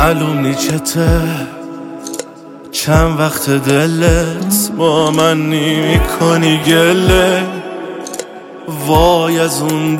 معلوم نیچته چند وقت دلت با من نمی‌کنی گله، وای از اون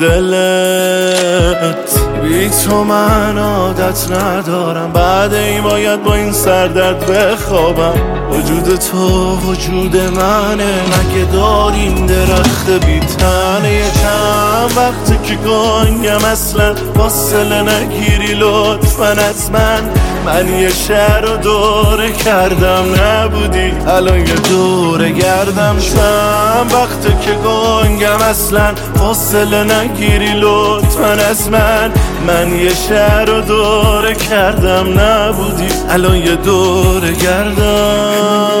دلت. بی تو من عادت ندارم، بعد این باید با این سردرد بخوابم. وجود تو وجود منه، مگه داریم درخت بی تنه. یه چند وقته که گنگم اصلا فاصله نگیری لطفاً از من یه شهر رو دوره کردم نبودی، الان یه دوره گردم. چند وقته که گنگم اصلا فاصله نگیری لطفاً از من یه شهر رو دوره کردم نبودی، الان یه دوره گردم.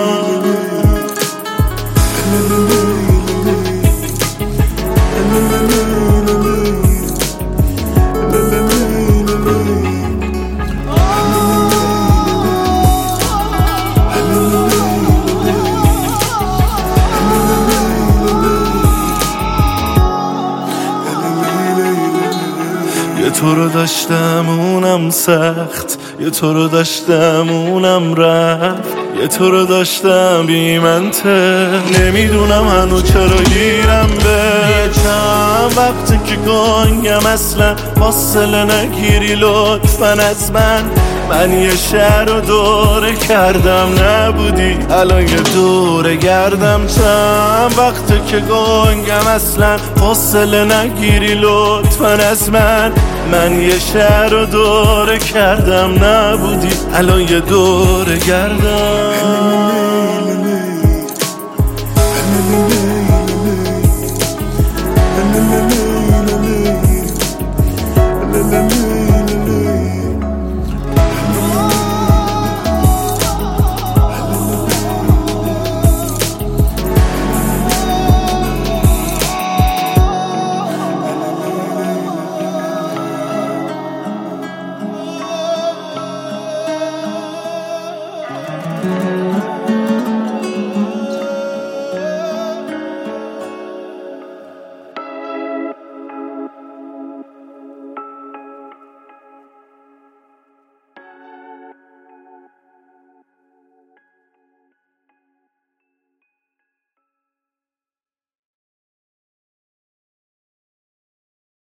یه تو رو داشتم اونم سخت، یه تو رو داشتم اونم رفت، یه تو رو داشتم بی منطق، نمیدونم هنو چرا گیرم به. یه چند وقتی که گنگم اصلا فاصله نگیری لطفاً از من یه شهر رو دوره کردم نبودی، الان یه دوره گردم. چند وقته که گنگم اصلا فاصله نگیری لطفاً از من یه شهر رو دوره کردم نبودی، الان یه دوره گردم.